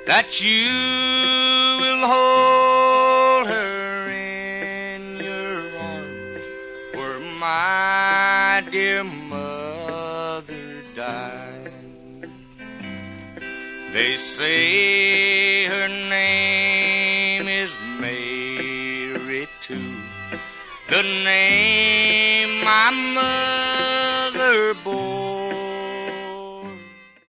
that you will hold her in your arms where my dear mother died. They say her name is Mary too, the name my mother bore.